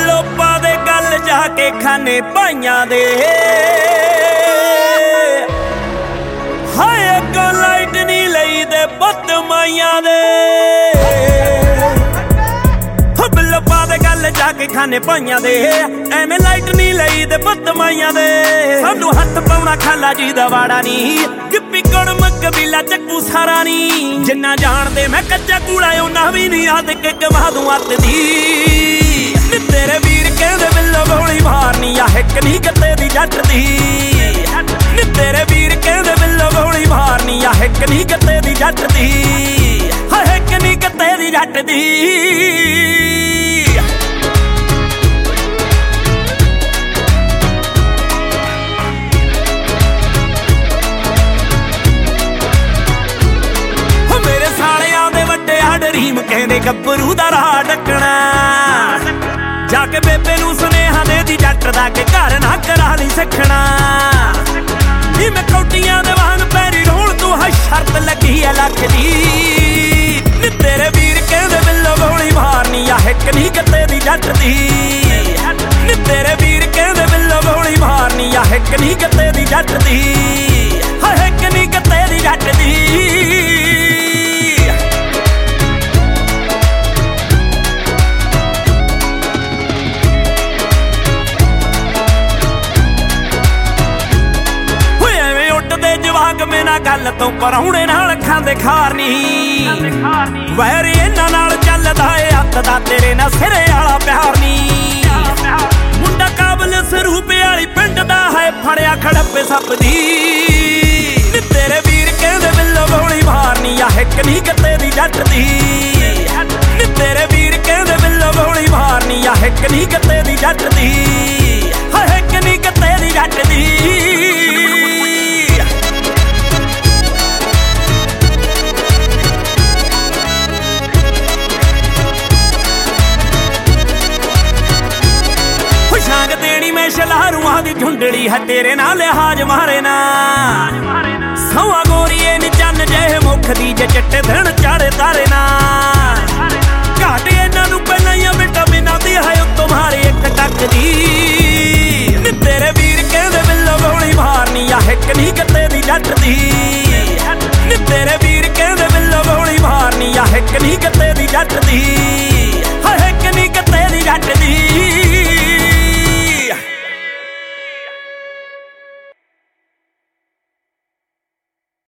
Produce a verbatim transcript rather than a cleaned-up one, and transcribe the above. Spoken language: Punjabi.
ਬਿੱਲੋ ਪਾ ਦੇ ਗੱਲ ਜਾ ਕੇ ਖਾਨੇ ਭਾਈਆਂ ਦੇ ਹਾਏ ਅੱਗੋਂ ਲਾਈਟ ਨਹੀਂ ਲਈ ਦੇ ਪੁੱਤ ਮਾਈਆਂ ਦੇ ਹੋ ਬਿੱਲੋ ਪਾ ਦੇ ਗੱਲ ਜਾ ਕੇ ਖਾਨੇ ਭਾਈਆਂ ਦੇ ਐਵੇਂ ਲਾਈਟ ਨਹੀਂ ਲਈ ਦੇ ਪੁੱਤ ਮਾਈਆਂ ਦੇ ਸਾਨੂੰ ਹੱਥ ਪਾਉਣਾ ਖਾਲਾ ਜੀ ਦਾ ਵਾੜਾ ਨਹੀਂ ਗਿੱਪੀ ਕੁੜਮ ਕਬੀਲਾ ਚੱਕੂ ਸਾਰਾ ਨਹੀਂ ਜਿੰਨਾ ਜਾਣਦੇ ਮੈਂ ਕੱਚਾ ਕੂੜਾ ਉਹਨਾਂ ਵੀ ਨਹੀਂ ਆਦ ਕੇ ਕਮਾ ਦੂੰ ਅੱਤ ਦੀ ਨੀ ਤੇਰੇ ਵੀਰ ਕਹਿੰਦੇ ਬਿੱਲੋ ਗੋਲੀ ਮਾਰਨੀ ਆ ਹਿੱਕ ਨਹੀਂ ਕੱਤੇ ਦੀ ਜੱਟ ਦੀ ਨੀ ਤੇਰੇ ਵੀਰ ਕਹਿੰਦੇ ਬਿੱਲੋ ਗੋਲੀ ਮਾਰਨੀ ਆ ਹਿੱਕ ਨਹੀਂ ਕੱਤੇ ਦੀ ਜੱਟ ਦੀ ਹਾ ਹਿੱਕ ਨਹੀਂ ਕੱਤੇ ਦੀ ਜੱਟ ਦੀ ਰੀਮ ਕਹਿੰਦੇ ਗੱਭਰੂ ਦਾ ਰਾਹ ਡੱਕਣਾ ਜਾ ਕੇ ਬੇਬੇ ਨੂੰ ਸੁਨੇਹਾ ਦੇ ਦੀ ਜੱਟ ਦਾ ਕੇ ਘਰ ਨਾ ਕਰਾ ਲਈ ਸਿੱਖਣਾ ਨੀ ਮੈਂ ਕੌਟੀਆਂ ਦੇ ਵਾਂਗ ਪੈਰੀ ਢੋਲ ਤੂੰ ਹੈ ਸ਼ਰਤ ਲੱਗੀ ਐ ਲੱਖ ਦੀ ਨੀ ਤੇਰੇ ਵੀਰ ਕਹਿੰਦੇ ਬਿੱਲੋ ਗੋਲੀ ਮਾਰਨੀ ਆ ਹਿੱਕ ਨਹੀਂ ਕੱਤੇ ਦੀ ਜੱਟ ਦੀ ਨੀ ਤੇਰੇ ਵੀਰ ਕਹਿੰਦੇ ਬਿੱਲੋ ਗੋਲੀ ਮਾਰਨੀ ਆ ਹਿੱਕ ਨਹੀਂ ਕੱਤੇ ਦੀ ਜੱਟ ਦੀ ਹਾ ਹਿੱਕ ਨਹੀਂ ਕੱਤੇ ਦੀ ਜੱਟ ਦੀ ਮੇਨਾ ਗੱਲ ਤੋਂ ਪਰਾਉਣੇ ਨਾਲ ਖਾਂਦੇ ਖਾਰਨੀ ਵੈਰ ਇਹਨਾਂ ਨਾਲ ਚੱਲਦਾ ਏ ਹੱਥ ਦਾ ਤੇਰੇ ਨਾਲ ਸਿਰੇ ਵਾਲਾ ਪਿਆਰ ਨੀ ਮੁੰਡਾ ਕਾਬਲ ਸਰੂਪ ਵਾਲੀ ਪਿੰਡ ਦਾ ਹੈ ਫੜਿਆ ਖੜੱਪੇ ਸੱਪ ਦੀ ਨੀ ਤੇਰੇ ਵੀਰ ਕਹਿੰਦੇ ਬਿੱਲੋ ਗੋਲੀ ਮਾਰਨੀ ਆ ਹਿੱਕ ਨਹੀਂ ਕੱਤੇ ਦੀ ਜੱਟ ਦੀ ਨੀ ਤੇਰੇ ਵੀਰ ਕਹਿੰਦੇ ਬਿੱਲੋ ਗੋਲੀ ਮਾਰਨੀ ਆ ਹਿੱਕ ਨਹੀਂ ਕੱਤੇ ਦੀ ਜੱਟ ਦੀ ਹਾ ਹਿੱਕ ਨਹੀਂ ਕੱਤੇ ਦੀ ਜੱਟ ਦੀ ਸ਼ਲਾਰੂਆਂ ਦੀ ਝੁੰਡੜੀ ਹੈ ਤੇਰੇ ਨਾਲ ਲਿਹਾਜ ਮਾਰੇ ਨਾ ਸੌਆ ਗੋਰੀਏ ਨੀ ਚੰਨ ਜਿਹੇ ਮੁੱਖ ਦੀ ਜੇ ਚਿੱਟੇ ਦਿਨ ਚਾੜੇ ਤਾਰੇ ਨਾ ਘਾਟ ਇਹਨਾਂ ਨੂੰ ਪਹਿਲਾਂ ਹੀ ਵਿਟਾਮਿਨਾਂ ਦੀ ਹੈ ਤੁਮਾਰੀ ਇੱਕ ਟੱਕ ਦੀ ਨੀ ਤੇਰੇ ਵੀਰ ਕਹਿੰਦੇ ਬਿੱਲੋ ਗੋਲੀ ਮਾਰਨੀ ਆ ਹਿੱਕ ਨਹੀਂ ਕੱਤੇ ਦੀ ਜੱਟ ਦੀ ਨੀ ਤੇਰੇ ਵੀਰ ਕਹਿੰਦੇ ਬਿੱਲੋ ਗੋਲੀ ਮਾਰਨੀ ਆ ਹਿੱਕ ਨਹੀਂ ਕੱਤੇ ਦੀ ਜੱਟ ਦੀ